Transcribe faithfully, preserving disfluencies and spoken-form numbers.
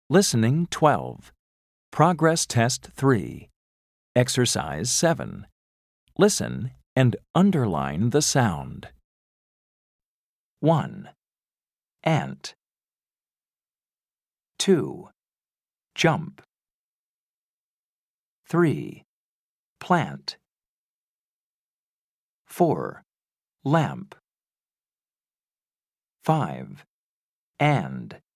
Listening twelve. Progress Test three. Exercise seven. Listen and underline the sound. one. Ant. two. Jump. three. Plant. four. Lamp. five. And.